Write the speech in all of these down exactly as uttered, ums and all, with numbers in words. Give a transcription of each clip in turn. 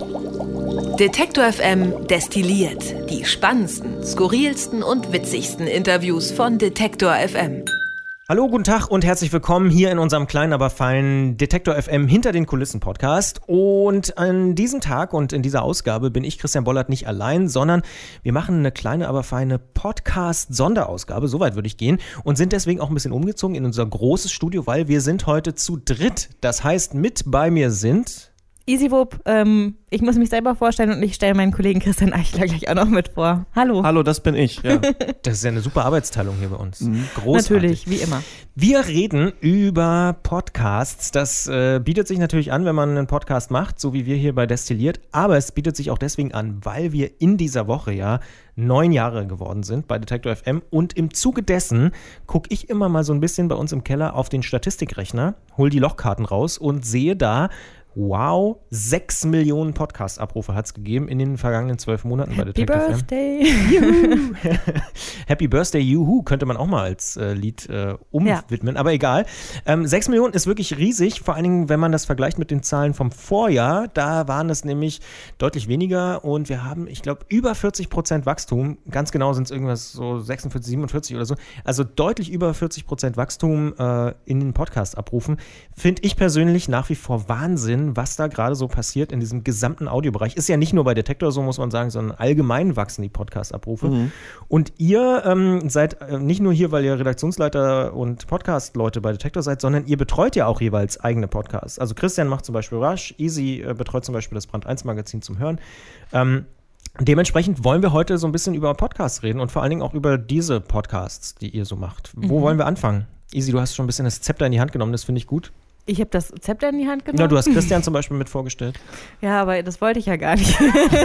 Detektor F M destilliert die spannendsten, skurrilsten und witzigsten Interviews von Detektor F M. Hallo, guten Tag und herzlich willkommen hier in unserem kleinen, aber feinen Detektor F M Hinter den Kulissen Podcast. Und an diesem Tag und in dieser Ausgabe bin ich, Christian Bollert, nicht allein, sondern wir machen eine kleine, aber feine Podcast-Sonderausgabe, soweit würde ich gehen, und sind deswegen auch ein bisschen umgezogen in unser großes Studio, weil wir sind heute zu dritt. Das heißt, mit bei mir sind... Easywupp, ähm, ich muss mich selber vorstellen und ich stelle meinen Kollegen Christian Eichler gleich auch noch mit vor. Hallo. Hallo, das bin ich, ja. Das ist ja eine super Arbeitsteilung hier bei uns. Mhm. Großartig. Natürlich, wie immer. Wir reden über Podcasts. Das äh, bietet sich natürlich an, wenn man einen Podcast macht, so wie wir hier bei Destilliert. Aber es bietet sich auch deswegen an, weil wir in dieser Woche ja neun Jahre geworden sind bei Detektor F M. Und im Zuge dessen gucke ich immer mal so ein bisschen bei uns im Keller auf den Statistikrechner, hole die Lochkarten raus und sehe da, wow, sechs Millionen Podcast-Abrufe hat es gegeben in den vergangenen zwölf Monaten bei Detektor F M. Birthday. Juhu. Happy Birthday, Juhu, könnte man auch mal als äh, Lied äh, umwidmen, ja. Aber egal. Ähm, sechs Millionen ist wirklich riesig, vor allen Dingen, wenn man das vergleicht mit den Zahlen vom Vorjahr. Da waren es nämlich deutlich weniger und wir haben, ich glaube, über vierzig Prozent Wachstum. Ganz genau sind es irgendwas so sechsundvierzig, siebenundvierzig oder so. Also deutlich über vierzig Prozent Wachstum äh, in den Podcast-Abrufen. Finde ich persönlich nach wie vor Wahnsinn, was da gerade so passiert in diesem gesamten Audiobereich. Ist ja nicht nur bei Detektor so, muss man sagen, sondern allgemein wachsen die Podcast-Abrufe. Mhm. Und ihr ähm, seid äh, nicht nur hier, weil ihr Redaktionsleiter und Podcast-Leute bei Detektor seid, sondern ihr betreut ja auch jeweils eigene Podcasts. Also Christian macht zum Beispiel Rush, Easy äh, betreut zum Beispiel das Brand eins Magazin zum Hören. Ähm, dementsprechend wollen wir heute so ein bisschen über Podcasts reden und vor allen Dingen auch über diese Podcasts, die ihr so macht. Mhm. Wo wollen wir anfangen? Easy, du hast schon ein bisschen das Zepter in die Hand genommen, das finde ich gut. Ich habe das Zepter in die Hand genommen. Ja, du hast Christian zum Beispiel mit vorgestellt. Ja, aber das wollte ich ja gar nicht.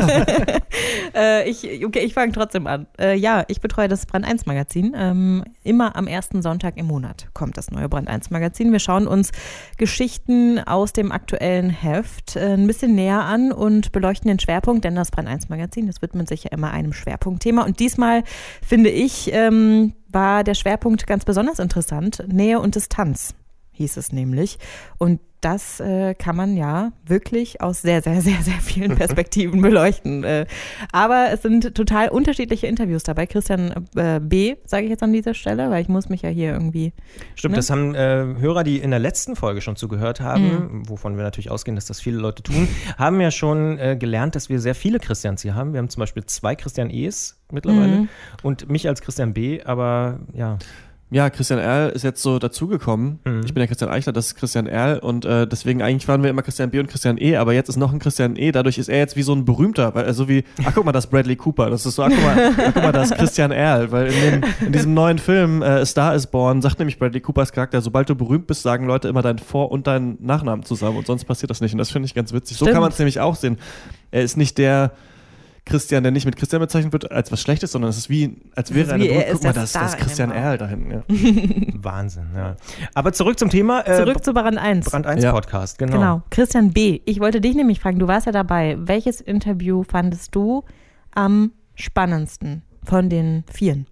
äh, ich, okay, ich fange trotzdem an. Äh, ja, ich betreue das Brand eins Magazin. Ähm, immer am ersten Sonntag im Monat kommt das neue Brand eins Magazin. Wir schauen uns Geschichten aus dem aktuellen Heft äh, ein bisschen näher an und beleuchten den Schwerpunkt, denn das Brand eins Magazin, das widmet sich ja immer einem Schwerpunktthema. Und diesmal, finde ich, ähm, war der Schwerpunkt ganz besonders interessant. Nähe und Distanz hieß es nämlich. Und das äh, kann man ja wirklich aus sehr, sehr, sehr, sehr vielen Perspektiven beleuchten. Äh, aber es sind total unterschiedliche Interviews dabei. Christian äh, B., sage ich jetzt an dieser Stelle, weil ich muss mich ja hier irgendwie... Stimmt, ne? Das haben äh, Hörer, die in der letzten Folge schon zugehört haben, mhm. wovon wir natürlich ausgehen, dass das viele Leute tun, haben ja schon äh, gelernt, dass wir sehr viele Christians hier haben. Wir haben zum Beispiel zwei Christian E's mittlerweile mhm. und mich als Christian B., aber ja... Ja, Christian Erl ist jetzt so dazugekommen. Mhm. Ich bin ja Christian Eichler, das ist Christian Erl und äh, deswegen eigentlich waren wir immer Christian B. und Christian E., aber jetzt ist noch ein Christian E., dadurch ist er jetzt wie so ein berühmter, weil also wie, ach guck mal, das ist Bradley Cooper, das ist so, ach guck mal, ach, guck mal das ist Christian Erl, weil in, dem, in diesem neuen Film äh, A Star is Born sagt nämlich Bradley Coopers Charakter, sobald du berühmt bist, sagen Leute immer deinen Vor- und deinen Nachnamen zusammen und sonst passiert das nicht und das finde ich ganz witzig. Stimmt. So kann man es nämlich auch sehen. Er ist nicht der Christian, der nicht mit Christian bezeichnet wird als was Schlechtes, sondern es ist wie, als wäre eine Brücke. Guck mal, das ist Christian Erl da hinten. Ja. Wahnsinn, ja. Aber zurück zum Thema. Äh, zurück zu Brand eins. Brand eins ja. Podcast, genau. Genau. Christian B., ich wollte dich nämlich fragen, du warst ja dabei. Welches Interview fandest du am spannendsten von den vieren?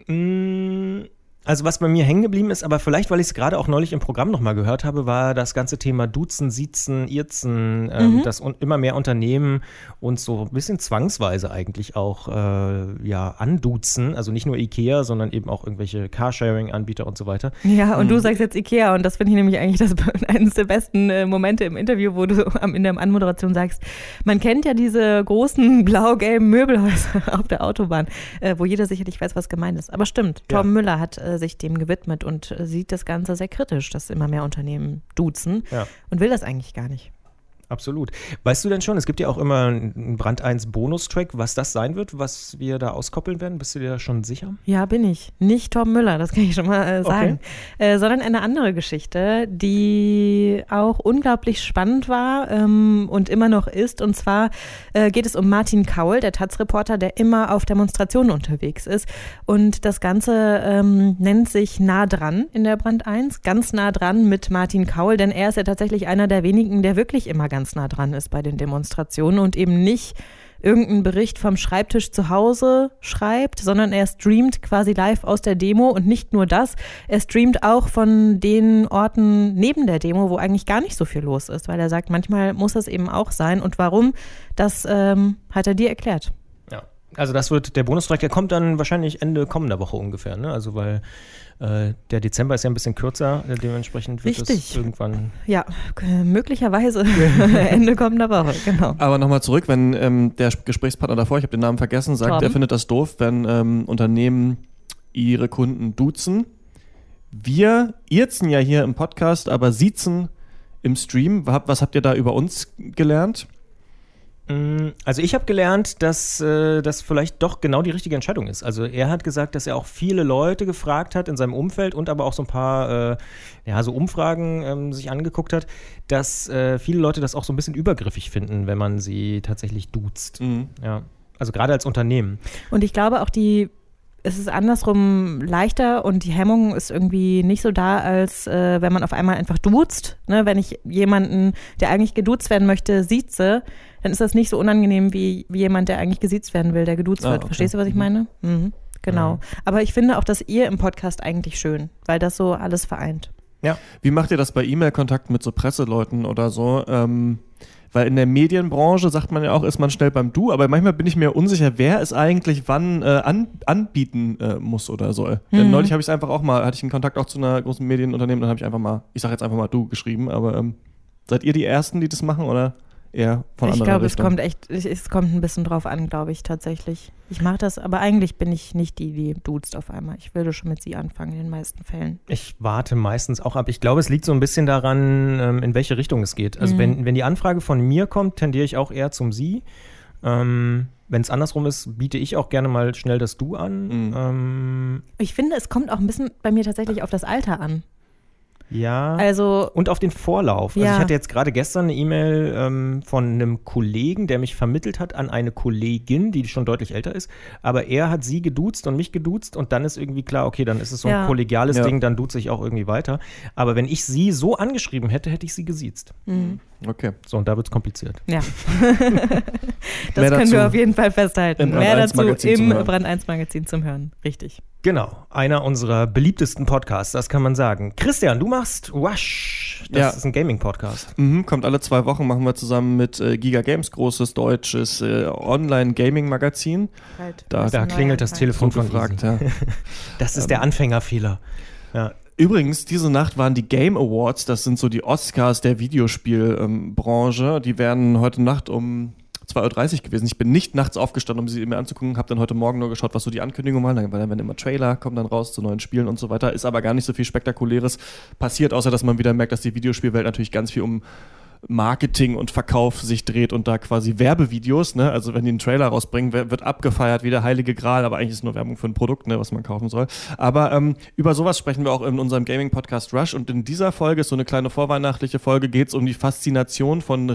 Mm. Also was bei mir hängen geblieben ist, aber vielleicht, weil ich es gerade auch neulich im Programm nochmal gehört habe, war das ganze Thema Duzen, Siezen, Irzen, ähm, mhm. dass un- immer mehr Unternehmen uns so ein bisschen zwangsweise eigentlich auch äh, ja, anduzen. Also nicht nur Ikea, sondern eben auch irgendwelche Carsharing-Anbieter und so weiter. Ja, und mhm. du sagst jetzt Ikea und das finde ich nämlich eigentlich das, eines der besten äh, Momente im Interview, wo du am, in der Anmoderation sagst, man kennt ja diese großen blau-gelben Möbelhäuser auf der Autobahn, äh, wo jeder sicherlich weiß, was gemeint ist. Aber stimmt, Tom ja. Müller hat äh, sich dem gewidmet und sieht das Ganze sehr kritisch, dass immer mehr Unternehmen duzen ja. und will das eigentlich gar nicht. Absolut. Weißt du denn schon, es gibt ja auch immer einen Brand eins Bonustrack, was das sein wird, was wir da auskoppeln werden? Bist du dir da schon sicher? Ja, bin ich. Nicht Tom Müller, das kann ich schon mal äh, sagen. Okay. Äh, sondern eine andere Geschichte, die auch unglaublich spannend war ähm, und immer noch ist. Und zwar äh, geht es um Martin Kaul, der Taz-Reporter, der immer auf Demonstrationen unterwegs ist. Und das Ganze ähm, nennt sich Nah dran in der Brand eins. Ganz nah dran mit Martin Kaul, denn er ist ja tatsächlich einer der wenigen, der wirklich immer ganz ganz nah dran ist bei den Demonstrationen und eben nicht irgendeinen Bericht vom Schreibtisch zu Hause schreibt, sondern er streamt quasi live aus der Demo und nicht nur das, er streamt auch von den Orten neben der Demo, wo eigentlich gar nicht so viel los ist, weil er sagt, manchmal muss das eben auch sein und warum, das ähm, hat er dir erklärt. Ja, also das wird der Bonustrack, der kommt dann wahrscheinlich Ende kommender Woche ungefähr, ne? Also weil äh, der Dezember ist ja ein bisschen kürzer, dementsprechend wird Richtig. es irgendwann... Ja, k- möglicherweise Ende kommender Woche, genau. Aber nochmal zurück, wenn ähm, der Gesprächspartner davor, ich habe den Namen vergessen, sagt, Torben. er findet das doof, wenn ähm, Unternehmen ihre Kunden duzen. Wir irzen ja hier im Podcast, aber siezen im Stream. Was habt ihr da über uns gelernt? Also ich habe gelernt, dass äh, das vielleicht doch genau die richtige Entscheidung ist. Also er hat gesagt, dass er auch viele Leute gefragt hat in seinem Umfeld und aber auch so ein paar äh, ja, so Umfragen ähm, sich angeguckt hat, dass äh, viele Leute das auch so ein bisschen übergriffig finden, wenn man sie tatsächlich duzt. Mhm. Ja. Also gerade als Unternehmen. Und ich glaube auch die es ist andersrum leichter und die Hemmung ist irgendwie nicht so da, als äh, wenn man auf einmal einfach duzt. Ne? Wenn ich jemanden, der eigentlich geduzt werden möchte, sieze, dann ist das nicht so unangenehm wie, wie jemand, der eigentlich gesiezt werden will, der geduzt Ah, wird. okay. Verstehst du, was ich meine? Mhm. Genau. Ja. Aber ich finde auch das ihr im Podcast eigentlich schön, weil das so alles vereint. Ja. Wie macht ihr das bei E-Mail-Kontakt mit so Presseleuten oder so? Ähm, weil in der Medienbranche sagt man ja auch, ist man schnell beim Du, aber manchmal bin ich mir unsicher, wer es eigentlich wann äh, an, anbieten äh, muss oder soll. Mhm. Denn neulich habe ich es einfach auch mal, hatte ich einen Kontakt auch zu einer großen Medienunternehmen, dann habe ich einfach mal, ich sage jetzt einfach mal Du geschrieben, aber ähm, seid ihr die Ersten, die das machen oder eher von Ich anderen glaube, es Richtungen? kommt echt, es- es kommt ein bisschen drauf an, glaube ich, tatsächlich. Ich mache das, aber eigentlich bin ich nicht die, die duzt auf einmal. Ich würde schon mit sie anfangen in den meisten Fällen. Ich warte meistens auch ab. Ich glaube, es liegt so ein bisschen daran, ähm, in welche Richtung es geht. Also Mhm. wenn, wenn die Anfrage von mir kommt, tendiere ich auch eher zum Sie. Ähm, wenn es andersrum ist, biete ich auch gerne mal schnell das Du an. Mhm. Ähm, Ich finde, es kommt auch ein bisschen bei mir tatsächlich auf das Alter an. ja. Also, Und auf den Vorlauf. Also Ja. ich hatte jetzt gerade gestern eine E-Mail ähm, von einem Kollegen, der mich vermittelt hat an eine Kollegin, die schon deutlich älter ist. Aber er hat sie geduzt und mich geduzt und dann ist irgendwie klar, okay, dann ist es so ein Ja. kollegiales Ja. Ding, dann duze ich auch irgendwie weiter. Aber wenn ich sie so angeschrieben hätte, hätte ich sie gesiezt. mh, Okay. So, und da wird es kompliziert. ja. Mehr das können dazu wir auf jeden Fall festhalten. im Brand Mehr eins dazu Magazin zum im Hören. Brand eins Magazin zum Hören. Richtig. Genau, einer unserer beliebtesten Podcasts, das kann man sagen. Christian, du machst Rush. Das Ja. ist ein Gaming-Podcast. Mhm, kommt alle zwei Wochen, machen wir zusammen mit äh, Giga Games, großes deutsches äh, Online-Gaming-Magazin. Da, Da klingelt das Telefon von gefragt, Easy. ja. Das ist der Anfängerfehler. Ja. Übrigens, diese Nacht waren die Game Awards, das sind so die Oscars der Videospielbranche. Die werden heute Nacht um zwei Uhr dreißig gewesen. Ich bin nicht nachts aufgestanden, um sie mir anzugucken, habe dann heute Morgen nur geschaut, was so die Ankündigungen waren, weil dann werden immer Trailer, kommen dann raus zu neuen Spielen und so weiter. Ist aber gar nicht so viel Spektakuläres passiert, außer dass man wieder merkt, dass die Videospielwelt natürlich ganz viel um Marketing und Verkauf sich dreht und da quasi Werbevideos, ne, also wenn die einen Trailer rausbringen, wer- wird abgefeiert wie der heilige Gral, aber eigentlich ist es nur Werbung für ein Produkt, ne, was man kaufen soll. Aber ähm, über sowas sprechen wir auch in unserem Gaming-Podcast Rush und in dieser Folge, ist so eine kleine vorweihnachtliche Folge, geht es um die Faszination von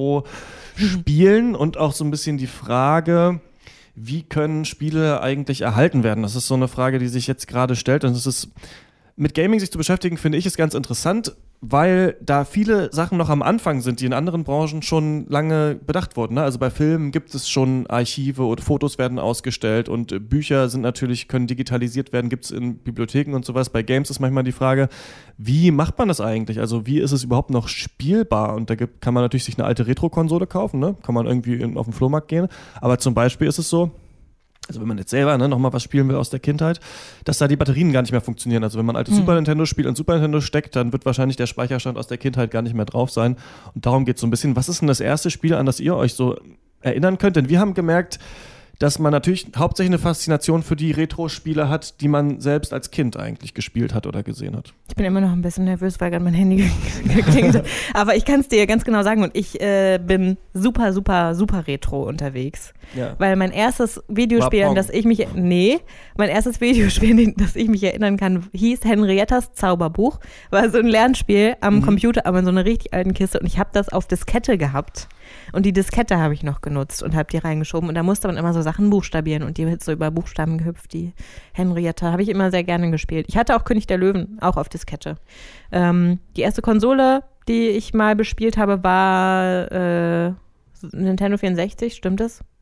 Retro-Spielen und auch so ein bisschen die Frage, wie können Spiele eigentlich erhalten werden? Das ist so eine Frage, die sich jetzt gerade stellt und es ist mit Gaming sich zu beschäftigen, finde ich, ist ganz interessant, weil da viele Sachen noch am Anfang sind, die in anderen Branchen schon lange bedacht wurden. Ne? Also bei Filmen gibt es schon Archive und Fotos werden ausgestellt und äh, Bücher sind natürlich, können digitalisiert werden, gibt es in Bibliotheken und sowas. Bei Games ist manchmal die Frage, wie macht man das eigentlich? Also wie ist es überhaupt noch spielbar? Und da gibt, kann man natürlich sich eine alte Retro-Konsole kaufen, ne? Kann man irgendwie in, auf den Flohmarkt gehen. Aber zum Beispiel ist es so, also wenn man jetzt selber ne, nochmal was spielen will aus der Kindheit, dass da die Batterien gar nicht mehr funktionieren. Also wenn man ein altes Mhm. Super Nintendo-Spiel in Super Nintendo steckt, dann wird wahrscheinlich der Speicherstand aus der Kindheit gar nicht mehr drauf sein. Und darum geht es so ein bisschen. Was ist denn das erste Spiel, an das ihr euch so erinnern könnt? Denn wir haben gemerkt, dass man natürlich hauptsächlich eine Faszination für die Retro-Spiele hat, die man selbst als Kind eigentlich gespielt hat oder gesehen hat. Ich bin immer noch ein bisschen nervös, weil gerade mein Handy geklingelt hat. Aber ich kann es dir ganz genau sagen und ich äh, bin super, super, super retro unterwegs. Ja. Weil mein erstes Videospiel, War an Pong. das ich mich, nee, mein erstes Videospiel, an das ich mich erinnern kann, hieß Henriettas Zauberbuch. War so ein Lernspiel am Mhm. Computer, aber in so einer richtig alten Kiste und ich habe das auf Diskette gehabt. Und die Diskette habe ich noch genutzt und habe die reingeschoben und da musste man immer so Sachen buchstabieren und die wird so über Buchstaben gehüpft, die Henrietta, habe ich immer sehr gerne gespielt. Ich hatte auch König der Löwen, auch auf Diskette. Ähm, die erste Konsole, die ich mal bespielt habe, war äh, Nintendo vierundsechzig, stimmt das?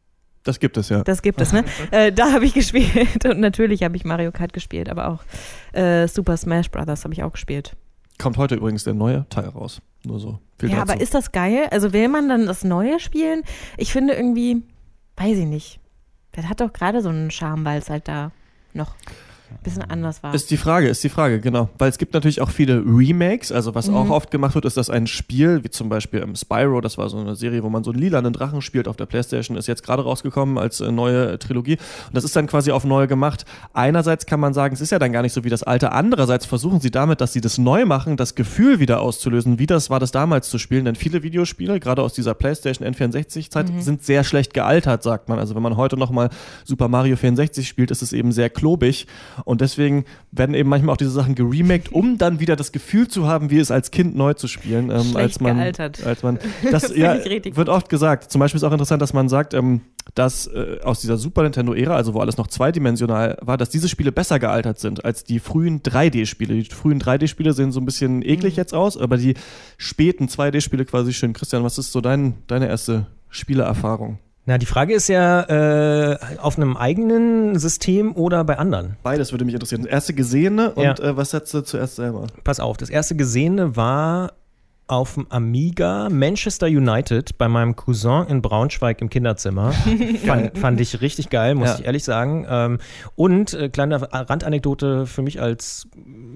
Das gibt es, ja. Das gibt es, ne? äh, da habe ich gespielt und natürlich habe ich Mario Kart gespielt, aber auch äh, Super Smash Brothers habe ich auch gespielt. Kommt heute übrigens der neue Teil raus. Nur so. Viel ja, dazu. Aber ist das geil? Also will man dann das Neue spielen? Ich finde irgendwie, weiß ich nicht. Das hat doch gerade so einen Charme, weil es halt da noch ein bisschen anders war. Ist die Frage, ist die Frage, genau. Weil es gibt natürlich auch viele Remakes, also was mhm. auch oft gemacht wird, ist, dass ein Spiel, wie zum Beispiel im Spyro, das war so eine Serie, wo man so einen lilanen Drachen spielt auf der Playstation, ist jetzt gerade rausgekommen als äh, neue Trilogie. Und das ist dann quasi auf neu gemacht. Einerseits kann man sagen, es ist ja dann gar nicht so wie das alte. Andererseits versuchen sie damit, dass sie das neu machen, das Gefühl wieder auszulösen, wie das war, das damals zu spielen. Denn viele Videospiele, gerade aus dieser Playstation N vierundsechzig-Zeit, mhm. sind sehr schlecht gealtert, sagt man. Also wenn man heute nochmal Super Mario vierundsechzig spielt, ist es eben sehr klobig. Und deswegen werden eben manchmal auch diese Sachen geremaked, um dann wieder das Gefühl zu haben, wie es als Kind neu zu spielen. Ähm, Schlecht als man, gealtert. Als man, das, das ja, wird oft gesagt. Zum Beispiel ist auch interessant, dass man sagt, ähm, dass äh, aus dieser Super Nintendo-Ära, also wo alles noch zweidimensional war, dass diese Spiele besser gealtert sind als die frühen drei D-Spiele. Die frühen drei D-Spiele sehen so ein bisschen eklig mhm. jetzt aus, aber die späten zwei D-Spiele quasi schön. Christian, was ist so dein, deine erste Spieleerfahrung? Na, die Frage ist ja, äh, auf einem eigenen System oder bei anderen? Beides würde mich interessieren. Das erste Gesehene und ja. äh, was setzt du zuerst selber? Pass auf, das erste Gesehene war auf dem Amiga Manchester United bei meinem Cousin in Braunschweig im Kinderzimmer. fand, fand ich richtig geil, muss ja. ich ehrlich sagen. Ähm, und äh, kleine Randanekdote für mich als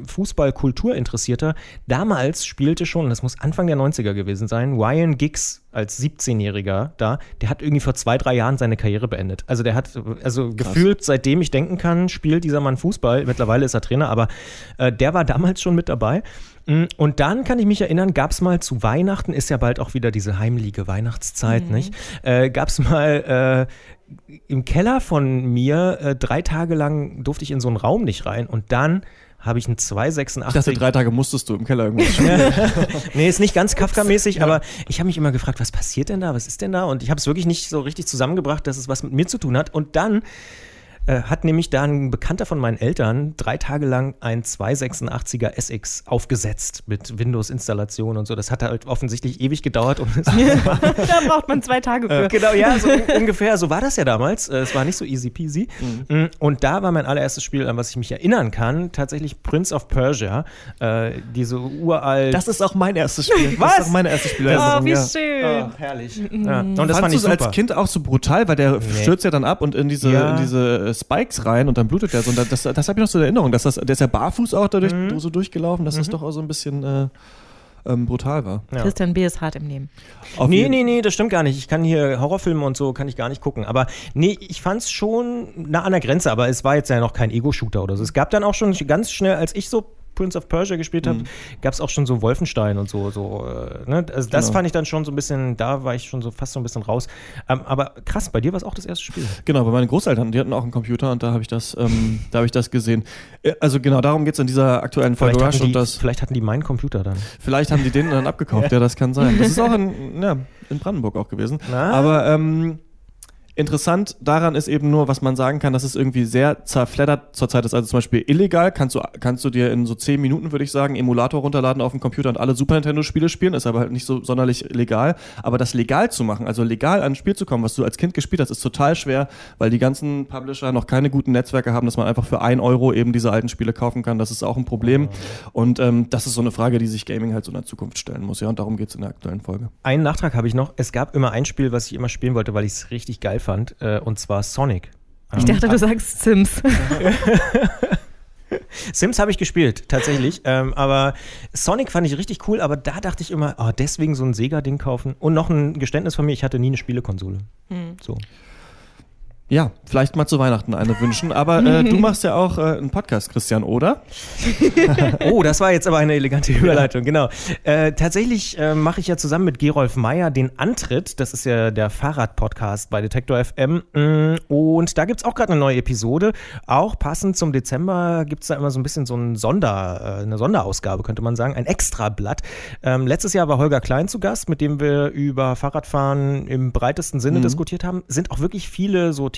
Fußball-Kultur-Interessierter. Damals spielte schon, das muss Anfang der neunziger gewesen sein, Ryan Giggs als siebzehnjähriger da. Der hat irgendwie vor zwei, drei Jahren seine Karriere beendet. Also der hat, also Krass. gefühlt, seitdem ich denken kann, spielt dieser Mann Fußball. Mittlerweile ist er Trainer, aber äh, der war damals schon mit dabei. Und dann kann ich mich erinnern, gab es mal zu Weihnachten, ist ja bald auch wieder diese heimliche Weihnachtszeit, mhm. nicht? Äh, gab es mal äh, im Keller von mir, äh, drei Tage lang durfte ich in so einen Raum nicht rein und dann habe ich einen zwei sechsundachtzig. Ich dachte, drei Tage musstest du im Keller irgendwas spielen. Nee, ist nicht ganz Kafka-mäßig, ja. aber ich habe mich immer gefragt, was passiert denn da, was ist denn da? Und ich habe es wirklich nicht so richtig zusammengebracht, dass es was mit mir zu tun hat. Und dann äh, hat nämlich da ein Bekannter von meinen Eltern drei Tage lang ein zwei sechsundachtziger S X aufgesetzt mit Windows-Installation und so. Das hat halt offensichtlich ewig gedauert. Um das da braucht man zwei Tage für. Äh, genau, ja, so ungefähr. So war das ja damals. Es war nicht so easy peasy. Mhm. Und da war mein allererstes Spiel, an was ich mich erinnern kann, tatsächlich Prince of Persia. Äh, diese uralt. Das ist auch mein erstes Spiel. Was? Das ist auch mein erstes Spiel. Oh, wie ja. schön. Oh, herrlich. Mhm. Ja. Und das Fandst fand ich du super. als Kind auch so brutal, weil der nee. stürzt ja dann ab und in diese, ja. in diese Spikes rein und dann blutet der so. Und das, das habe ich noch so in Erinnerung. Dass das, der ist ja barfuß auch dadurch mhm. so durchgelaufen, dass mhm. das doch auch so ein bisschen äh, ähm, brutal war. Ja. Christian B. ist hart im Nehmen. Auf nee, nee, nee, das stimmt gar nicht. Ich kann hier Horrorfilme und so, kann ich gar nicht gucken. Aber nee, ich fand es schon nah an der Grenze, aber es war jetzt ja noch kein Ego-Shooter oder so. Es gab dann auch schon ganz schnell, als ich so Prince of Persia gespielt habe, mhm. gab es auch schon so Wolfenstein und so. so äh, ne? Also das genau. fand ich dann schon so ein bisschen, da war ich schon so fast so ein bisschen raus. Ähm, aber krass, bei dir war es auch das erste Spiel. Genau, bei meinen Großeltern, die hatten auch einen Computer und da habe ich das, ähm, da habe ich das gesehen. Also genau, darum geht es in dieser aktuellen Folge vielleicht Rush. Die, und das, vielleicht hatten die meinen Computer dann. Vielleicht haben die den dann abgekauft, ja, das kann sein. Das ist auch in, ja, in Brandenburg auch gewesen. Na? Aber ähm, interessant daran ist eben nur, was man sagen kann, dass es irgendwie sehr zerfleddert zurzeit ist. Also zum Beispiel illegal kannst du, kannst du dir in so zehn Minuten, würde ich sagen, Emulator runterladen auf dem Computer und alle Super Nintendo-Spiele spielen. Ist aber halt nicht so sonderlich legal. Aber das legal zu machen, also legal an ein Spiel zu kommen, was du als Kind gespielt hast, ist total schwer, weil die ganzen Publisher noch keine guten Netzwerke haben, dass man einfach für ein Euro eben diese alten Spiele kaufen kann. Das ist auch ein Problem. Und ähm, das ist so eine Frage, die sich Gaming halt so in der Zukunft stellen muss. Ja, und darum geht es in der aktuellen Folge. Einen Nachtrag habe ich noch. Es gab immer ein Spiel, was ich immer spielen wollte, weil ich es richtig geil fand. Und zwar Sonic. Ich dachte, du sagst Sims. Sims habe ich gespielt, tatsächlich. ähm, aber Sonic fand ich richtig cool, aber da dachte ich immer, oh, deswegen so ein Sega-Ding kaufen. Und noch ein Geständnis von mir, ich hatte nie eine Spielekonsole. Hm. So. Ja, vielleicht mal zu Weihnachten eine wünschen. Aber äh, du machst ja auch äh, einen Podcast, Christian, oder? Oh, das war jetzt aber eine elegante Überleitung, genau. Äh, tatsächlich äh, mache ich ja zusammen mit Gerolf Meyer den Antritt. Das ist ja der Fahrrad-Podcast bei Detektor F M. Und da gibt es auch gerade eine neue Episode. Auch passend zum Dezember gibt es da immer so ein bisschen so ein Sonder, äh, eine Sonderausgabe, könnte man sagen. Ein Extrablatt. Ähm, letztes Jahr war Holger Klein zu Gast, mit dem wir über Fahrradfahren im breitesten Sinne mhm. diskutiert haben. Sind auch wirklich viele so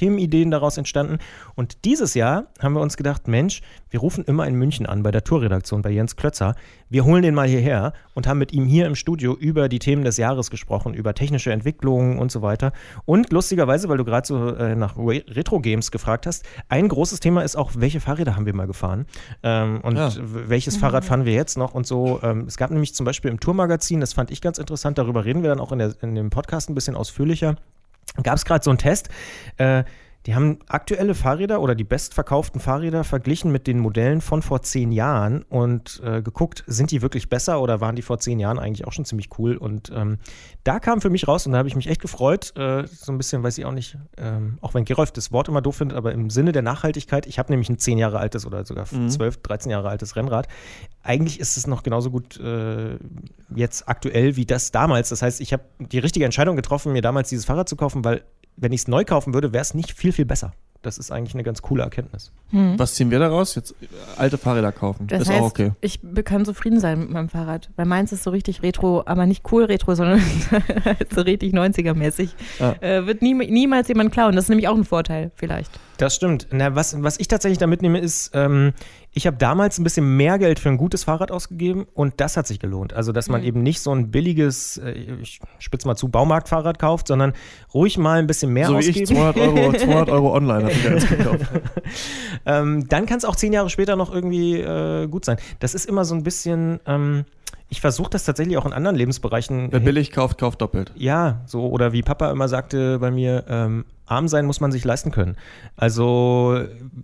Themenideen daraus entstanden. Und dieses Jahr haben wir uns gedacht, Mensch, wir rufen immer in München an, bei der Tourredaktion, bei Jens Klötzer. Wir holen den mal hierher und haben mit ihm hier im Studio über die Themen des Jahres gesprochen, über technische Entwicklungen und so weiter. Und lustigerweise, weil du gerade so äh, nach Retro-Games gefragt hast, ein großes Thema ist auch, welche Fahrräder haben wir mal gefahren? Ähm, und ja. welches mhm. Fahrrad fahren wir jetzt noch und so. Ähm, es gab nämlich zum Beispiel im Tourmagazin, das fand ich ganz interessant, darüber reden wir dann auch in, der, in dem Podcast ein bisschen ausführlicher, gab es gerade so einen Test, äh, die haben aktuelle Fahrräder oder die bestverkauften Fahrräder verglichen mit den Modellen von vor zehn Jahren und äh, geguckt, sind die wirklich besser oder waren die vor zehn Jahren eigentlich auch schon ziemlich cool? Und ähm, da kam für mich raus und da habe ich mich echt gefreut, äh, so ein bisschen, weiß ich auch nicht, ähm, auch wenn Gerolf das Wort immer doof findet, aber im Sinne der Nachhaltigkeit, ich habe nämlich ein zehn Jahre altes oder sogar mhm. zwölf, dreizehn Jahre altes Rennrad. Eigentlich ist es noch genauso gut äh, jetzt aktuell wie das damals. Das heißt, ich habe die richtige Entscheidung getroffen, mir damals dieses Fahrrad zu kaufen, weil wenn ich es neu kaufen würde, wäre es nicht viel, viel besser. Das ist eigentlich eine ganz coole Erkenntnis. Hm. Was ziehen wir daraus? Jetzt alte Fahrräder kaufen. Das ist heißt, auch okay. Ich kann zufrieden sein mit meinem Fahrrad. Weil meins ist so richtig retro, aber nicht cool retro, sondern so richtig neunziger-mäßig. Ah. Äh, wird nie, niemals jemand klauen. Das ist nämlich auch ein Vorteil vielleicht. Das stimmt. Na, was, was ich tatsächlich da mitnehme, ist, ähm, ich habe damals ein bisschen mehr Geld für ein gutes Fahrrad ausgegeben und das hat sich gelohnt. Also, dass man mhm. eben nicht so ein billiges, äh, ich spitze mal zu, Baumarktfahrrad kauft, sondern ruhig mal ein bisschen mehr so ausgeben. So wie ich, zweihundert Euro, zweihundert Euro online habe ich jetzt gekauft. ähm, dann kann es auch zehn Jahre später noch irgendwie äh, gut sein. Das ist immer so ein bisschen, ähm, ich versuche das tatsächlich auch in anderen Lebensbereichen. Wer billig kauft, kauft doppelt. Ja, so, oder wie Papa immer sagte bei mir, ähm, arm sein muss man sich leisten können. Also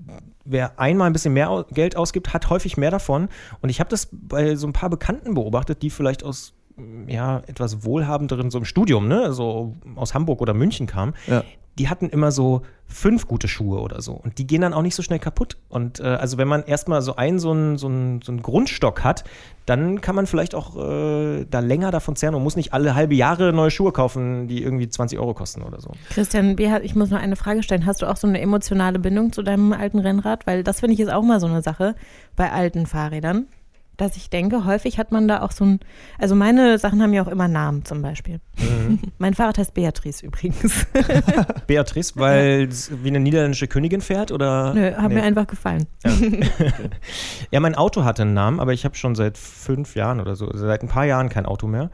wer einmal ein bisschen mehr Geld ausgibt, hat häufig mehr davon. Und ich habe das bei so ein paar Bekannten beobachtet, die vielleicht aus ja, etwas wohlhabenderen, so im Studium, ne, so aus Hamburg oder München kamen. Ja. Die hatten immer so fünf gute Schuhe oder so. Und die gehen dann auch nicht so schnell kaputt. Und äh, also wenn man erstmal so einen, so einen, so einen, so einen Grundstock hat, dann kann man vielleicht auch äh, da länger davon zehren und muss nicht alle halbe Jahre neue Schuhe kaufen, die irgendwie zwanzig Euro kosten oder so. Christian, ich muss noch eine Frage stellen. Hast du auch so eine emotionale Bindung zu deinem alten Rennrad? Weil das finde ich ist auch mal so eine Sache bei alten Fahrrädern. Dass ich denke, häufig hat man da auch so ein, also meine Sachen haben ja auch immer Namen zum Beispiel. Mhm. Mein Fahrrad heißt Beatrice übrigens. Beatrice, weil es wie eine niederländische Königin fährt, oder? Nö, hat nee. mir einfach gefallen. Ja. Ja, mein Auto hatte einen Namen, aber ich habe schon seit fünf Jahren oder so, seit ein paar Jahren kein Auto mehr.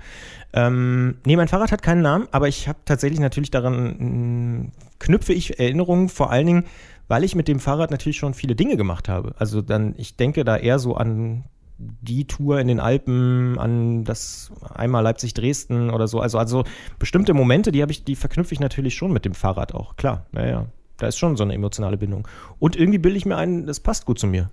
Ähm, nee, mein Fahrrad hat keinen Namen, aber ich habe tatsächlich natürlich daran, mh, knüpfe ich Erinnerungen, vor allen Dingen, weil ich mit dem Fahrrad natürlich schon viele Dinge gemacht habe. Also dann, ich denke da eher so an die Tour in den Alpen, an das einmal Leipzig-Dresden oder so. Also, also bestimmte Momente, die habe ich, die verknüpfe ich natürlich schon mit dem Fahrrad auch. Klar, naja, da ist schon so eine emotionale Bindung. Und irgendwie bilde ich mir ein, das passt gut zu mir.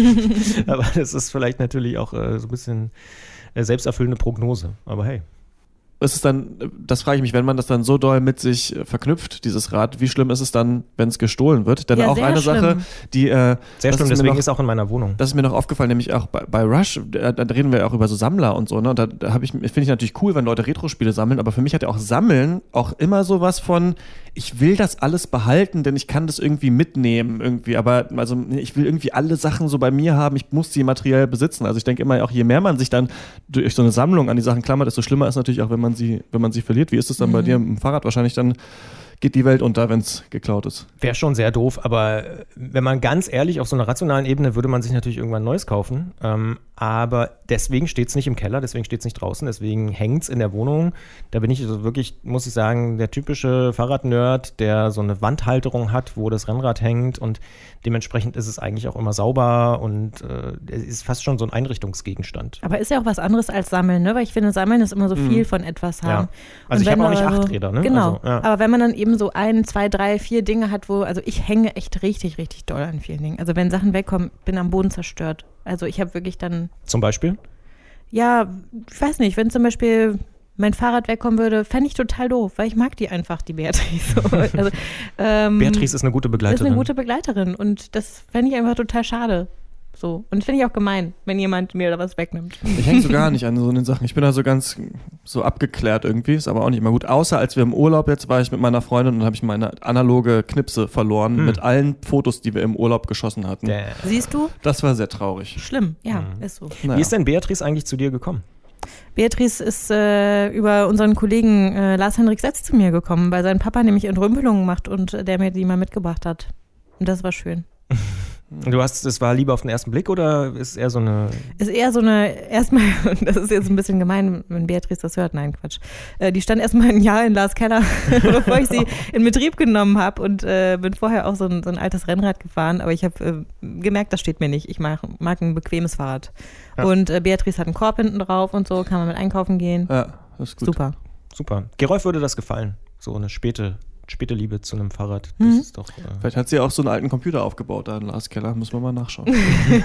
Aber das ist vielleicht natürlich auch äh, so ein bisschen äh, selbsterfüllende Prognose. Aber hey. Ist es dann, das frage ich mich, wenn man das dann so doll mit sich verknüpft, dieses Rad, wie schlimm ist es dann, wenn es gestohlen wird? Denn ja, auch eine schlimm. Sache, die äh, sehr schlimm, deswegen noch, ist auch in meiner Wohnung. Das ist mir noch aufgefallen, nämlich auch bei, bei Rush, da, da reden wir ja auch über so Sammler und so, ne? Und da, da habe ich, finde ich natürlich cool, wenn Leute Retro-Spiele sammeln, aber für mich hat ja auch Sammeln auch immer sowas von, ich will das alles behalten, denn ich kann das irgendwie mitnehmen, irgendwie, aber also ich will irgendwie alle Sachen so bei mir haben, ich muss sie materiell besitzen. Also ich denke immer auch, je mehr man sich dann durch so eine Sammlung an die Sachen klammert, desto schlimmer ist natürlich auch, wenn man sie, wenn man sie verliert. Wie ist es dann mhm. bei dir im Fahrrad? Wahrscheinlich dann geht die Welt unter, wenn es geklaut ist. Wäre schon sehr doof, aber wenn man ganz ehrlich, auf so einer rationalen Ebene würde man sich natürlich irgendwann Neues kaufen. Ähm, aber deswegen steht es nicht im Keller, deswegen steht es nicht draußen, deswegen hängt es in der Wohnung. Da bin ich also wirklich, muss ich sagen, der typische Fahrradnerd, der so eine Wandhalterung hat, wo das Rennrad hängt, und dementsprechend ist es eigentlich auch immer sauber und äh, es ist fast schon so ein Einrichtungsgegenstand. Aber ist ja auch was anderes als Sammeln, ne? Weil ich finde, Sammeln ist immer so viel mhm. von etwas haben. Ja. Also und ich habe auch nicht acht so, Räder, ne? Genau, also, ja. aber wenn man dann eben so ein, zwei, drei, vier Dinge hat, wo, also ich hänge echt richtig, richtig doll an vielen Dingen. Also wenn Sachen wegkommen, bin am Boden zerstört. Also ich habe wirklich dann... Zum Beispiel? Ja, ich weiß nicht, wenn zum Beispiel mein Fahrrad wegkommen würde, fände ich total doof, weil ich mag die einfach, die Beatrice. Also, ähm, Beatrice ist eine gute Begleiterin. Ist eine gute Begleiterin und das fände ich einfach total schade. So. Und finde ich auch gemein, wenn jemand mir da was wegnimmt. Ich hänge so gar nicht an so den Sachen. Ich bin da so ganz so abgeklärt irgendwie, ist aber auch nicht immer gut. Außer als wir im Urlaub jetzt war ich mit meiner Freundin und habe ich meine analoge Knipse verloren hm. mit allen Fotos, die wir im Urlaub geschossen hatten. Yeah. Siehst du? Das war sehr traurig. Schlimm, ja, hm. ist so. Naja. Wie ist denn Beatrice eigentlich zu dir gekommen? Beatrice ist äh, über unseren Kollegen äh, Lars-Henrik Setz zu mir gekommen, weil sein Papa nämlich Entrümpelungen macht und äh, der mir die mal mitgebracht hat. Und das war schön. Du hast, es war Liebe auf den ersten Blick oder ist eher so eine... Ist eher so eine, erstmal, das ist jetzt ein bisschen gemein, wenn Beatrice das hört, nein, Quatsch. Äh, die stand erstmal ein Jahr in Lars Keller, bevor ich sie in Betrieb genommen habe und äh, bin vorher auch so ein, so ein altes Rennrad gefahren, aber ich habe äh, gemerkt, das steht mir nicht. Ich mag, mag ein bequemes Fahrrad. Ja. Und äh, Beatrice hat einen Korb hinten drauf und so, kann man mit einkaufen gehen. Ja, das ist gut. Super. Super. Gerolf würde das gefallen, so eine späte... Späte Liebe zu einem Fahrrad. Das mhm. ist doch, äh Vielleicht hat sie auch so einen alten Computer aufgebaut da in Lars Keller. Muss man mal nachschauen.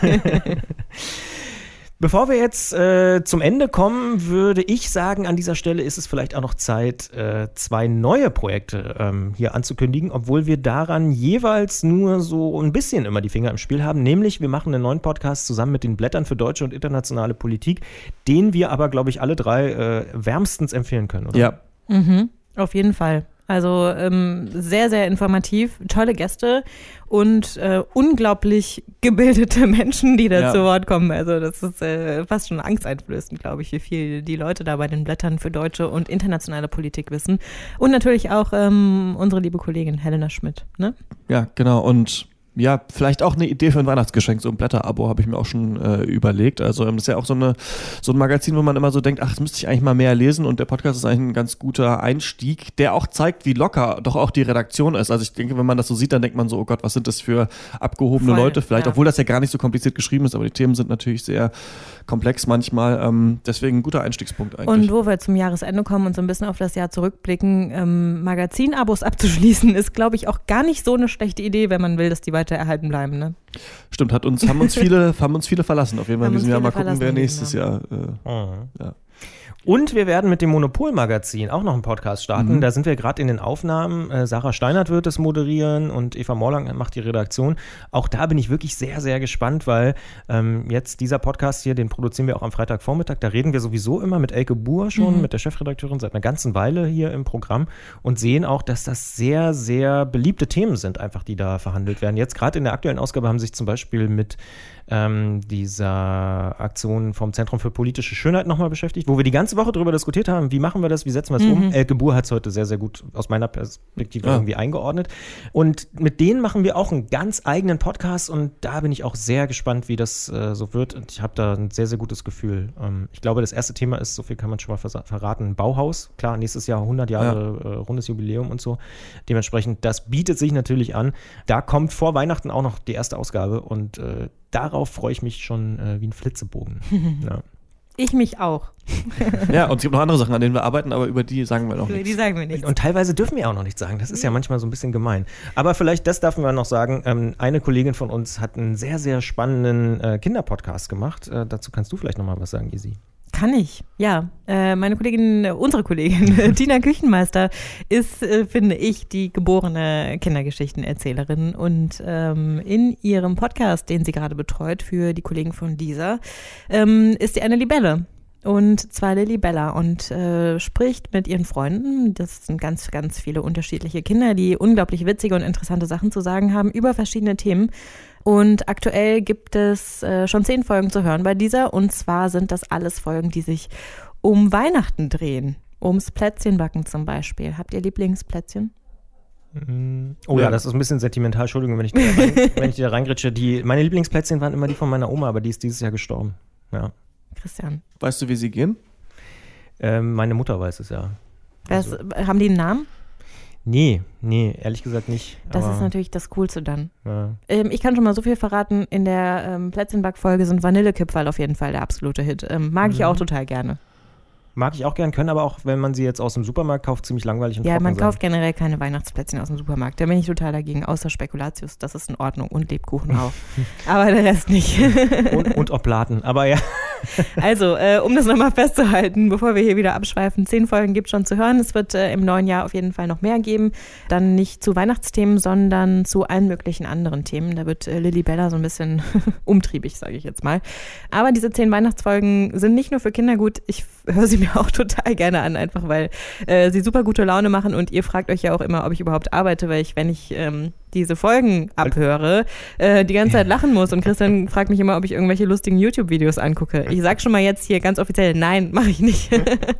Bevor wir jetzt äh, zum Ende kommen, würde ich sagen, an dieser Stelle ist es vielleicht auch noch Zeit, äh, zwei neue Projekte ähm, hier anzukündigen, obwohl wir daran jeweils nur so ein bisschen immer die Finger im Spiel haben. Nämlich, wir machen einen neuen Podcast zusammen mit den Blättern für deutsche und internationale Politik, den wir aber, glaube ich, alle drei äh, wärmstens empfehlen können, oder? Ja. Mhm, auf jeden Fall. Also ähm, sehr, sehr informativ, tolle Gäste und äh, unglaublich gebildete Menschen, die da ja. zu Wort kommen. Also das ist äh, fast schon angsteinflößend, glaube ich, wie viel die Leute da bei den Blättern für deutsche und internationale Politik wissen. Und natürlich auch ähm, unsere liebe Kollegin Helena Schmidt. Ne? Ja, genau. Und ja, vielleicht auch eine Idee für ein Weihnachtsgeschenk, so ein Blätterabo habe ich mir auch schon äh, überlegt. Also das ist ja auch so, eine, so ein Magazin, wo man immer so denkt, ach, das müsste ich eigentlich mal mehr lesen und der Podcast ist eigentlich ein ganz guter Einstieg, der auch zeigt, wie locker doch auch die Redaktion ist. Also ich denke, wenn man das so sieht, dann denkt man so, oh Gott, was sind das für abgehobene Voll, Leute vielleicht, ja. obwohl das ja gar nicht so kompliziert geschrieben ist, aber die Themen sind natürlich sehr komplex manchmal. Ähm, deswegen ein guter Einstiegspunkt eigentlich. Und wo wir zum Jahresende kommen und so ein bisschen auf das Jahr zurückblicken, ähm, Magazinabos abzuschließen, ist, glaube ich, auch gar nicht so eine schlechte Idee, wenn man will, dass die weiter erhalten bleiben. Ne? Stimmt, hat uns, haben, uns viele, haben uns viele verlassen. Auf jeden Fall in diesem Jahr mal gucken, wer nächstes Jahr. Äh, oh. ja. Und wir werden mit dem Monopol-Magazin auch noch einen Podcast starten. Mhm. Da sind wir gerade in den Aufnahmen. Äh, Sarah Steinert wird es moderieren und Eva Morlang macht die Redaktion. Auch da bin ich wirklich sehr, sehr gespannt, weil ähm, jetzt dieser Podcast hier, den produzieren wir auch am Freitagvormittag. Da reden wir sowieso immer mit Elke Buhr schon, mhm. mit der Chefredakteurin, seit einer ganzen Weile hier im Programm und sehen auch, dass das sehr, sehr beliebte Themen sind, einfach die da verhandelt werden. Jetzt gerade in der aktuellen Ausgabe haben sich zum Beispiel mit ähm, dieser Aktion vom Zentrum für politische Schönheit nochmal beschäftigt, wo wir die ganze Woche darüber diskutiert haben, wie machen wir das, wie setzen wir es mhm. um. Elke Buhr hat es heute sehr, sehr gut aus meiner Perspektive ja. irgendwie eingeordnet. Und mit denen machen wir auch einen ganz eigenen Podcast und da bin ich auch sehr gespannt, wie das äh, so wird. Und ich habe da ein sehr, sehr gutes Gefühl. Ähm, ich glaube, das erste Thema ist, so viel kann man schon mal vers- verraten, Bauhaus. Klar, nächstes Jahr hundert Jahre ja. äh, rundes Jubiläum und so. Dementsprechend, das bietet sich natürlich an. Da kommt vor Weihnachten auch noch die erste Ausgabe und äh, darauf freue ich mich schon äh, wie ein Flitzebogen. ja. Ich mich auch. Ja, und es gibt noch andere Sachen, an denen wir arbeiten, aber über die sagen wir noch nichts. Die sagen wir nichts. Und teilweise dürfen wir auch noch nichts sagen. Das ist ja manchmal so ein bisschen gemein. Aber vielleicht, das dürfen wir noch sagen, ähm, eine Kollegin von uns hat einen sehr, sehr spannenden äh, Kinderpodcast gemacht. Äh, dazu kannst du vielleicht noch mal was sagen, Isi. Kann ich, ja. Äh, meine Kollegin, unsere Kollegin, Tina Küchenmeister, ist, äh, finde ich, die geborene Kindergeschichtenerzählerin. Und ähm, in ihrem Podcast, den sie gerade betreut für die Kollegen von dieser, ähm, ist sie eine Libelle. Und zwar Lilibella und äh, spricht mit ihren Freunden. Das sind ganz, ganz viele unterschiedliche Kinder, die unglaublich witzige und interessante Sachen zu sagen haben über verschiedene Themen. Und aktuell gibt es äh, schon zehn Folgen zu hören bei dieser. Und zwar sind das alles Folgen, die sich um Weihnachten drehen. Ums Plätzchenbacken zum Beispiel. Habt ihr Lieblingsplätzchen? Oh ja, das ist ein bisschen sentimental. Entschuldigung, wenn ich da, rein, wenn ich da reingritsche. Die, meine Lieblingsplätzchen waren immer die von meiner Oma, aber die ist dieses Jahr gestorben. Ja. Christian. Weißt du, wie sie gehen? Ähm, meine Mutter weiß es ja. Also. Haben die einen Namen? Nee, nee, ehrlich gesagt nicht. Das ist natürlich das Coolste dann. Ja. Ähm, ich kann schon mal so viel verraten, in der ähm, Plätzchenback-Folge sind Vanillekipferl auf jeden Fall der absolute Hit. Ähm, mag mhm. ich auch total gerne. Mag ich auch gern, können aber auch, wenn man sie jetzt aus dem Supermarkt kauft, ziemlich langweilig und ja, trocken man sein. kauft generell keine Weihnachtsplätzchen aus dem Supermarkt. Da bin ich total dagegen, außer Spekulatius. Das ist in Ordnung und Lebkuchen auch. Aber der Rest nicht. und, und Oblaten, aber ja. Also, äh, um das nochmal festzuhalten, bevor wir hier wieder abschweifen, zehn Folgen gibt es schon zu hören. Es wird äh, im neuen Jahr auf jeden Fall noch mehr geben. Dann nicht zu Weihnachtsthemen, sondern zu allen möglichen anderen Themen. Da wird äh, Lilibella so ein bisschen umtriebig, sage ich jetzt mal. Aber diese zehn Weihnachtsfolgen sind nicht nur für Kinder gut. Ich höre sie mir auch total gerne an, einfach weil äh, sie super gute Laune machen und ihr fragt euch ja auch immer, ob ich überhaupt arbeite, weil ich, wenn ich ähm, diese Folgen abhöre, äh, die ganze Zeit lachen muss. Und Christian fragt mich immer, ob ich irgendwelche lustigen YouTube-Videos angucke. Ich sag schon mal jetzt hier ganz offiziell, nein, mache ich nicht.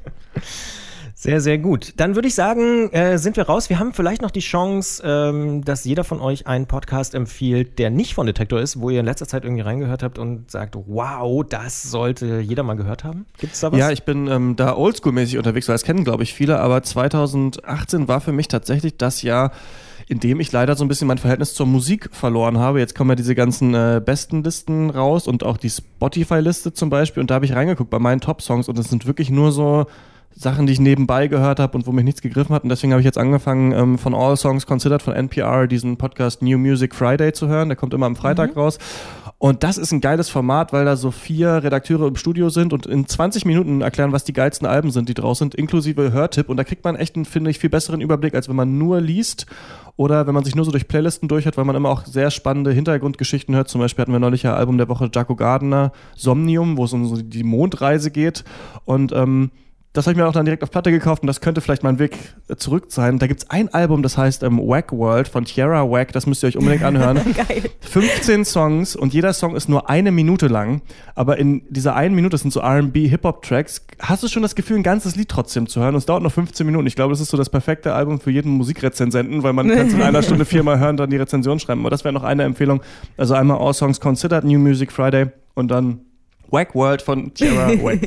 Sehr, sehr gut. Dann würde ich sagen, äh, sind wir raus. Wir haben vielleicht noch die Chance, ähm, dass jeder von euch einen Podcast empfiehlt, der nicht von Detektor ist, wo ihr in letzter Zeit irgendwie reingehört habt und sagt, wow, das sollte jeder mal gehört haben. Gibt es da was? Ja, ich bin ähm, da oldschool-mäßig unterwegs, weil das kennen, glaube ich, viele. Aber zwanzig achtzehn war für mich tatsächlich das Jahr, in dem ich leider so ein bisschen mein Verhältnis zur Musik verloren habe. Jetzt kommen ja diese ganzen äh, besten Listen raus und auch die Spotify-Liste zum Beispiel. Und da habe ich reingeguckt bei meinen Top-Songs und es sind wirklich nur so Sachen, die ich nebenbei gehört habe und wo mich nichts gegriffen hat. Und deswegen habe ich jetzt angefangen, ähm, von All Songs Considered von N P R diesen Podcast New Music Friday zu hören. Der kommt immer am Freitag mhm. raus. Und das ist ein geiles Format, weil da so vier Redakteure im Studio sind und in zwanzig Minuten erklären, was die geilsten Alben sind, die draus sind, inklusive Hörtipp. Und da kriegt man echt einen, finde ich, viel besseren Überblick, als wenn man nur liest oder wenn man sich nur so durch Playlisten durchhört, weil man immer auch sehr spannende Hintergrundgeschichten hört. Zum Beispiel hatten wir neulich ja Album der Woche Jaco Gardner, Somnium, wo es um so die Mondreise geht. Und ähm, das habe ich mir auch dann direkt auf Platte gekauft und das könnte vielleicht mein Weg zurück sein. Da gibt es ein Album, das heißt ähm, Wack World von Tierra Whack, das müsst ihr euch unbedingt anhören. Geil. fünfzehn Songs und jeder Song ist nur eine Minute lang, aber in dieser einen Minute, das sind so R and B, Hip-Hop-Tracks, hast du schon das Gefühl, ein ganzes Lied trotzdem zu hören und es dauert nur fünfzehn Minuten. Ich glaube, das ist so das perfekte Album für jeden Musikrezensenten, weil man kann es in einer Stunde viermal hören, dann die Rezension schreiben. Aber das wäre noch eine Empfehlung. Also einmal All Songs Considered, New Music Friday und dann Wack World von Tierra Whack.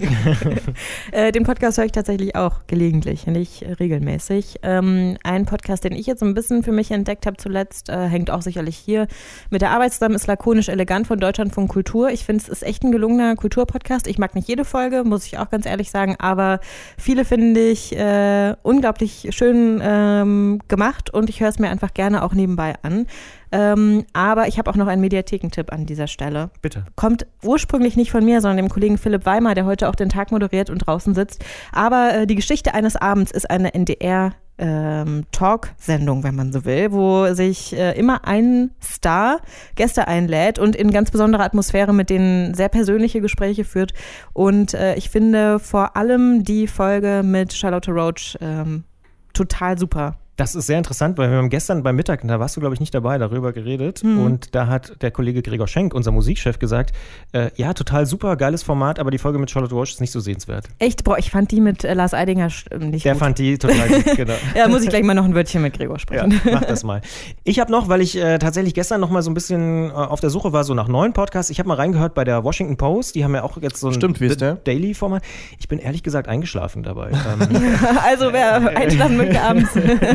äh, den Podcast höre ich tatsächlich auch gelegentlich, nicht regelmäßig. Ähm, ein Podcast, den ich jetzt so ein bisschen für mich entdeckt habe zuletzt, äh, hängt auch sicherlich hier mit der Arbeit zusammen, ist Lakonisch Elegant von Deutschlandfunk Kultur. Ich finde, es ist echt ein gelungener Kulturpodcast. Ich mag nicht jede Folge, muss ich auch ganz ehrlich sagen, aber viele finde ich äh, unglaublich schön ähm, gemacht und ich höre es mir einfach gerne auch nebenbei an. Ähm, aber ich habe auch noch einen Mediathekentipp an dieser Stelle. Bitte. Kommt ursprünglich nicht von mir, sondern dem Kollegen Philipp Weimar, der heute auch den Tag moderiert und draußen sitzt. Aber äh, die Geschichte eines Abends ist eine N D R ähm, Talk-Sendung, wenn man so will, wo sich äh, immer ein Star Gäste einlädt und in ganz besonderer Atmosphäre mit denen sehr persönliche Gespräche führt. Und äh, ich finde vor allem die Folge mit Charlotte Roach ähm, total super. Das ist sehr interessant, weil wir haben gestern beim Mittag, da warst du, glaube ich, nicht dabei, darüber geredet. Mhm. Und da hat der Kollege Gregor Schenk, unser Musikchef, gesagt, äh, ja, total super, geiles Format, aber die Folge mit Charlotte Roach ist nicht so sehenswert. Echt? Boah, ich fand die mit äh, Lars Eidinger nicht Der gut. fand die total gut, genau. Ja, muss ich gleich mal noch ein Wörtchen mit Gregor sprechen. Ja, mach das mal. Ich habe noch, weil ich äh, tatsächlich gestern noch mal so ein bisschen äh, auf der Suche war, so nach neuen Podcasts, ich habe mal reingehört bei der Washington Post, die haben ja auch jetzt so ein Stimmt, wie ist der? Daily-Format. Ich bin ehrlich gesagt eingeschlafen dabei. Also wer einschlafen möchte abends.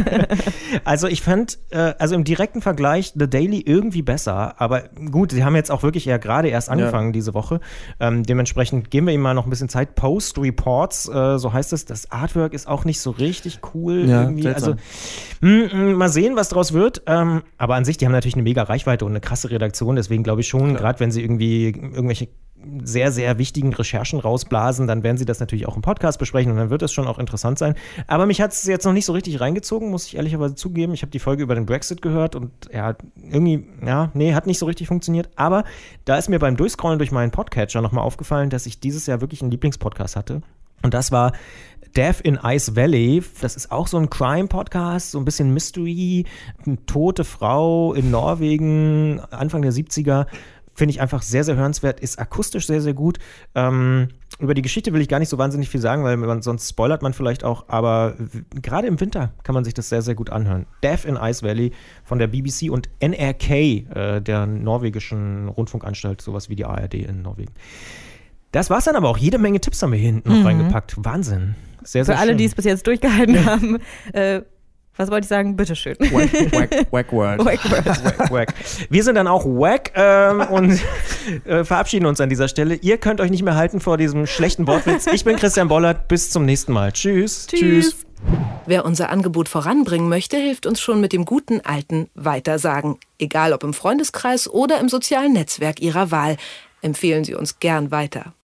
Also ich fand, äh, also im direkten Vergleich The Daily irgendwie besser, aber gut, sie haben jetzt auch wirklich ja gerade erst angefangen ja. diese Woche. Ähm, dementsprechend geben wir ihm mal noch ein bisschen Zeit. Post Reports, äh, so heißt es. Das Artwork ist auch nicht so richtig cool ja, irgendwie. Also mh, mh, mal sehen, was draus wird. Ähm, aber an sich, die haben natürlich eine mega Reichweite und eine krasse Redaktion. Deswegen glaube ich schon, gerade wenn sie irgendwie irgendwelche sehr, sehr wichtigen Recherchen rausblasen, dann werden sie das natürlich auch im Podcast besprechen und dann wird es schon auch interessant sein. Aber mich hat es jetzt noch nicht so richtig reingezogen, muss ich ehrlicherweise zugeben. Ich habe die Folge über den Brexit gehört und ja, irgendwie, ja, nee, hat nicht so richtig funktioniert. Aber da ist mir beim Durchscrollen durch meinen Podcatcher nochmal aufgefallen, dass ich dieses Jahr wirklich einen Lieblingspodcast hatte. Und das war Death in Ice Valley. Das ist auch so ein Crime-Podcast, so ein bisschen Mystery. Eine tote Frau in Norwegen, Anfang der siebziger. Finde ich einfach sehr, sehr hörenswert, ist akustisch sehr, sehr gut. Ähm, über die Geschichte will ich gar nicht so wahnsinnig viel sagen, weil man, sonst spoilert man vielleicht auch, aber w- gerade im Winter kann man sich das sehr, sehr gut anhören. Death in Ice Valley von der B B C und N R K, äh, der norwegischen Rundfunkanstalt, sowas wie die A R D in Norwegen. Das war's dann aber auch. Jede Menge Tipps haben wir hier hinten noch mhm. reingepackt. Wahnsinn. Sehr, sehr Für alle, schön. die es bis jetzt durchgehalten haben, äh, was wollte ich sagen? Bitteschön. Wack, wack, wack World. Wack World. Wack, wack. Wir sind dann auch wack ähm, und äh, verabschieden uns an dieser Stelle. Ihr könnt euch nicht mehr halten vor diesem schlechten Wortwitz. Ich bin Christian Bollert. Bis zum nächsten Mal. Tschüss. Tschüss. Tschüss. Wer unser Angebot voranbringen möchte, hilft uns schon mit dem guten alten Weitersagen. Egal ob im Freundeskreis oder im sozialen Netzwerk Ihrer Wahl. Empfehlen Sie uns gern weiter.